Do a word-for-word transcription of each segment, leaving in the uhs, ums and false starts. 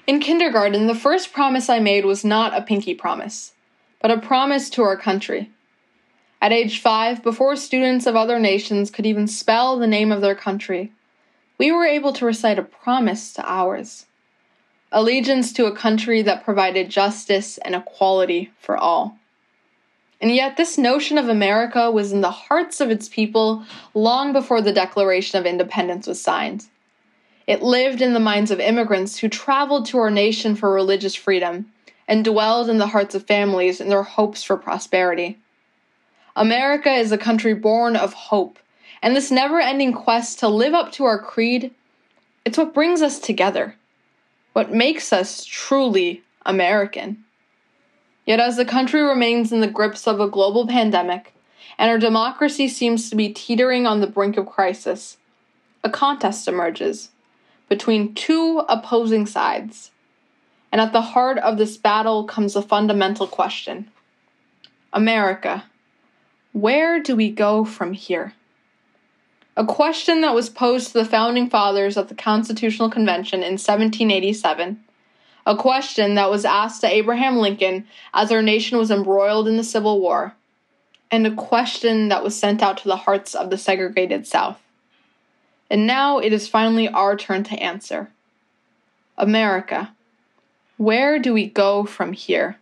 In kindergarten, the first promise I made was not a pinky promise, but a promise to our country. At age five, before students of other nations could even spell the name of their country, we were able to recite a promise to ours. Allegiance to a country that provided justice and equality for all. And yet this notion of America was in the hearts of its people long before the Declaration of Independence was signed. It lived in the minds of immigrants who traveled to our nation for religious freedom and dwelled in the hearts of families in their hopes for prosperity. America is a country born of hope, and this never-ending quest to live up to our creed, it's what brings us together, what makes us truly American. Yet as the country remains in the grips of a global pandemic, and our democracy seems to be teetering on the brink of crisis, a contest emerges between two opposing sides. And at the heart of this battle comes a fundamental question. America, where do we go from here? A question that was posed to the Founding Fathers at the Constitutional Convention in seventeen eighty-seven, a question that was asked to Abraham Lincoln as our nation was embroiled in the Civil War, and a question that was sent out to the hearts of the segregated South. And now it is finally our turn to answer. America, where do we go from here?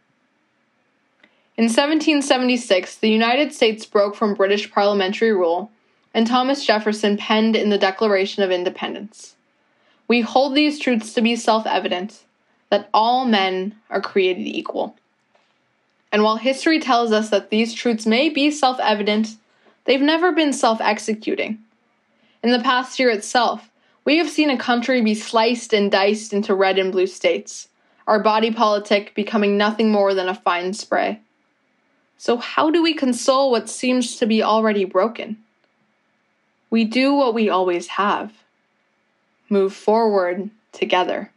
In seventeen seventy-six, the United States broke from British parliamentary rule, and Thomas Jefferson penned in the Declaration of Independence. We hold these truths to be self-evident, that all men are created equal. And while history tells us that these truths may be self-evident, they've never been self-executing. In the past year itself, we have seen a country be sliced and diced into red and blue states, our body politic becoming nothing more than a fine spray. So how do we console what seems to be already broken? We do what we always have. Move forward together.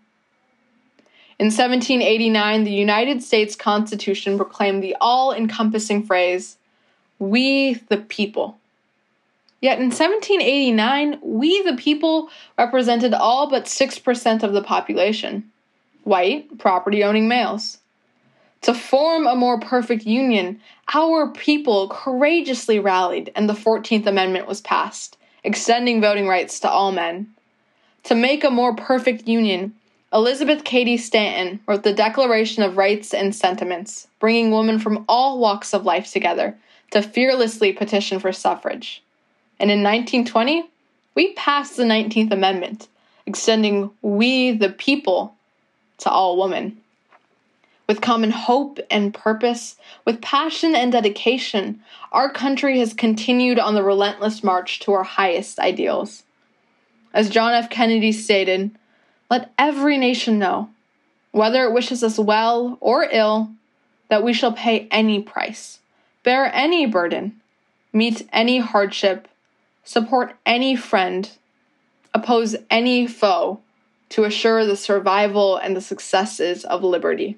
In seventeen eighty-nine, the United States Constitution proclaimed the all-encompassing phrase, "We the people." Yet in seventeen eighty-nine, we the people represented all but six percent of the population, white, property-owning males. To form a more perfect union, our people courageously rallied and the fourteenth Amendment was passed, extending voting rights to all men. To make a more perfect union, Elizabeth Cady Stanton wrote the Declaration of Rights and Sentiments, bringing women from all walks of life together to fearlessly petition for suffrage. And in nineteen twenty, we passed the nineteenth Amendment, extending we the people to all women. With common hope and purpose, with passion and dedication, our country has continued on the relentless march to our highest ideals. As John F. Kennedy stated, "Let every nation know, whether it wishes us well or ill, that we shall pay any price, bear any burden, meet any hardship, support any friend, oppose any foe, to assure the survival and the successes of liberty."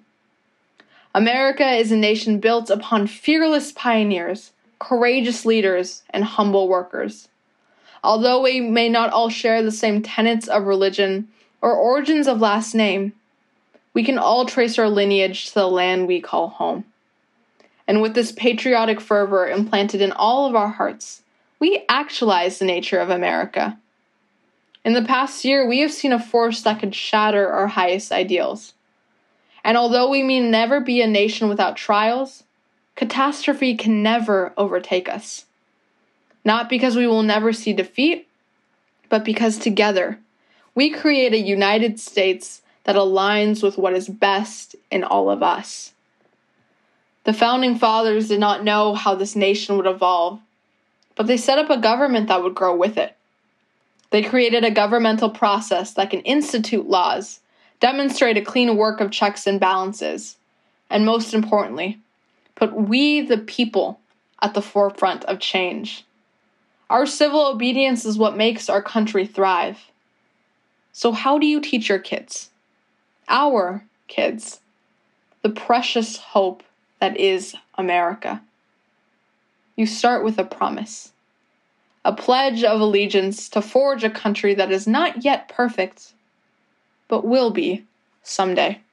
America is a nation built upon fearless pioneers, courageous leaders, and humble workers. Although we may not all share the same tenets of religion or origins of last name, we can all trace our lineage to the land we call home. And with this patriotic fervor implanted in all of our hearts, we actualize the nature of America. In the past year, we have seen a force that could shatter our highest ideals. And although we may never be a nation without trials, catastrophe can never overtake us. Not because we will never see defeat, but because together, we create a United States that aligns with what is best in all of us. The Founding Fathers did not know how this nation would evolve, but they set up a government that would grow with it. They created a governmental process that can institute laws, demonstrate a clean work of checks and balances, and most importantly, put we the people at the forefront of change. Our civil obedience is what makes our country thrive. So how do you teach your kids, our kids, the precious hope that is America? You start with a promise, a pledge of allegiance to forge a country that is not yet perfect, but will be someday.